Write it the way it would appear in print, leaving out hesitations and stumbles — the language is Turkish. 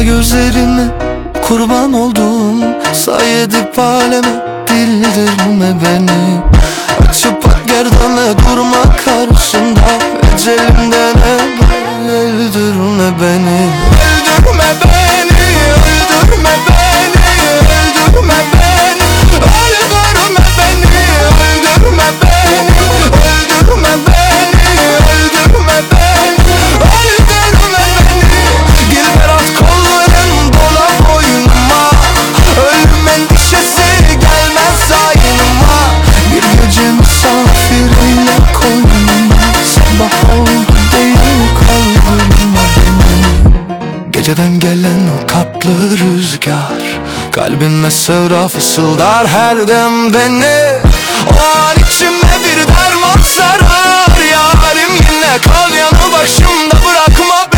kara gözlerine kurban oldum. Say edip aleme dildirme beni. Açıp at gerdanı durma karşımda. Ecelimden öldürme beni. Öldürme beni, öldürme beni, öldürme beni. Öldürme beni, öldürme beni, öldürme beni, öldürme beni, öldürme beni. Gir berat kolların dola boynuma. Ölüm endişesi gelmez aynıma. Bir gece misafiriyle koynuma. Sabah oldu değil kaldırma beni. Geceden gelen o tatlı rüzgar kalbime sevda fısıldar her dem beni. O an içime bir derman sarar. Yarim yine kal yanı başımda bırakma